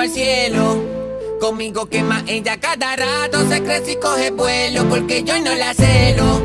al cielo. Conmigo quema ella cada rato, se crece y coge vuelo, porque yo no la celo.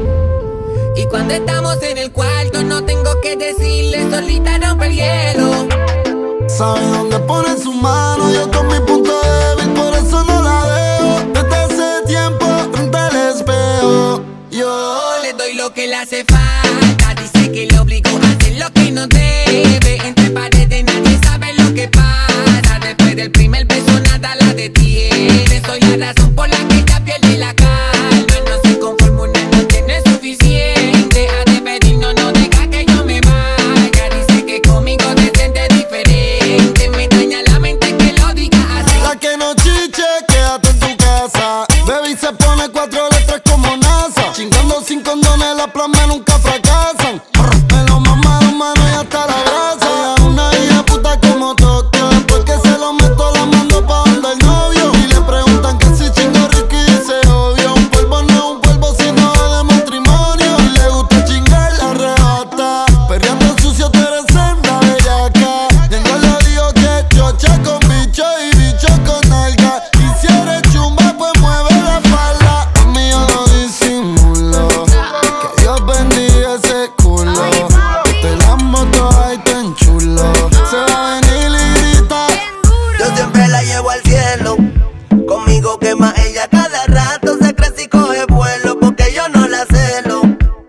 Y cuando estamos en el cuarto no tengo que decirle, solita rompe el hielo. Sabe dónde pone su mano, yo con mi punto débil, por eso no la dejo. Desde hace tiempo frente al espejo yo le doy lo que le hace falta. Dice que le obligo a hacer lo que no debe. Entre paredes nadie sabe lo que pasa. Después del primer beso nada la detiene. Soy la razón por la que ella pierde la calma. No se conforma una noche, no es suficiente. A despedirnos no deja que yo me vaya. Dice que conmigo se siente diferente. Me daña la mente que lo diga así. La que no chiche, quédate en tu casa. Baby se pone 4 letras como NASA. Chingando sin condones, las plamas nunca fracasan. Me lo mamaron mano y hasta la brasa. Ella una hija puta como Tokio. Después que se lo meto la mando pa' donde el novio. Y le preguntan que si chingo Ricky y dice obvio. Un polvo no es un polvo sino de matrimonio. Y le gusta chingar la arrebata. Perreando sucio tú eres senda bellaca. Tengo lo digo que chocha con bicho y bicho con nalga. Y si eres chumba pues mueve la falda. A mí yo no disimulo. Que Dios bendiga ese culo. Te la moto ahí tan chulo. Se va a venir y grita. Yo siempre la llevo al cielo. Conmigo quema ella cada rato, se crece y coge vuelo, porque yo no la celo.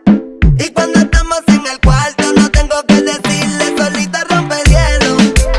Y cuando estamos en el cuarto no tengo que decirle, solita rompe el hielo.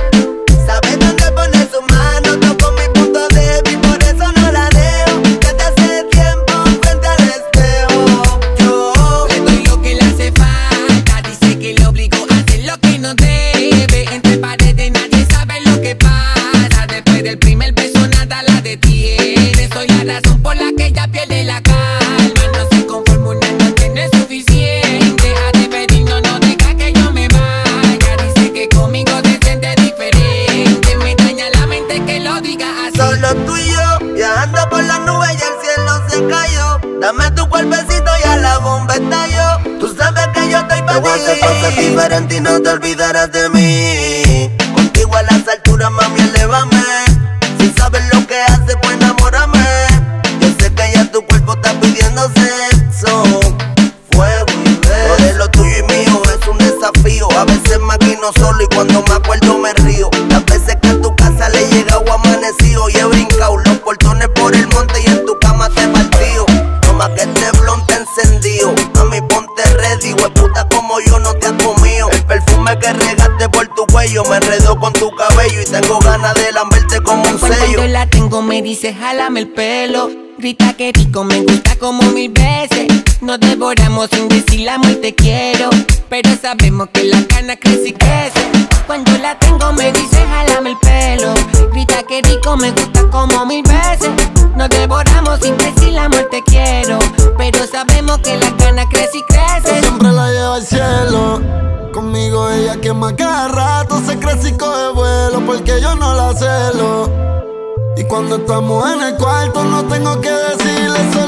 Sabe dónde pone su mano, toco mi punto débil, por eso no la dejo. Desde hace tiempo frente al espejo yo le doy lo que le hace falta. Dice que le obligo a hacer lo que no debe. Entre paredes nadie sabe lo que pasa. Después del primer beso nada la detiene. Soy la razón por la que ella pierde la calma. No se conforma una noche, no es suficiente. A despedirnos no deja que yo me vaya. Dice que conmigo se siente diferente. Me daña la mente que lo diga así. solo tú y yo, viajando por las nubes y el cielo se cayó. Dame tu cuerpecito y a la bomba estalló. Tú sabes que yo estoy pa' ti. Te voy a hacer cosas diferentes y no te olvidarás de mí. Contigo a las alturas, mami, elévame. Si sabes lo que haces, pues enamórame. Yo sé que ya tu cuerpo está pidiendo sexo, fuego y beso. Lo de lo tuyo y mío es un desafío. A veces maquino solo y cuando me acuerdo me río. Las veces que a tu casa le he llegado amanecido y he brincado los portones por el monte y en tu cama te partido. No más que este blon te encendido. Mami, ponte ready, hueputa como yo no te has comido. El perfume que regaste por tu cuello me enredó con tu cabello y tengo ganas de lamberte como un sello. Cuando la tengo me dice jálame el pelo. Grita que rico, me gusta como 1000 veces. Nos devoramos sin decir la muerte quiero. Pero sabemos que la cana crece y crece. Cuando la tengo me dice jálame el pelo. Grita que rico, me gusta como 1000 veces. Nos devoramos sin decir la muerte quiero. Pero sabemos que la cana crece y Yo crece. siempre la llevo al cielo. Conmigo ella quema cada rato, se crece y coge vuelo, porque yo no la celo. Y cuando estamos en el cuarto no tengo que decirle,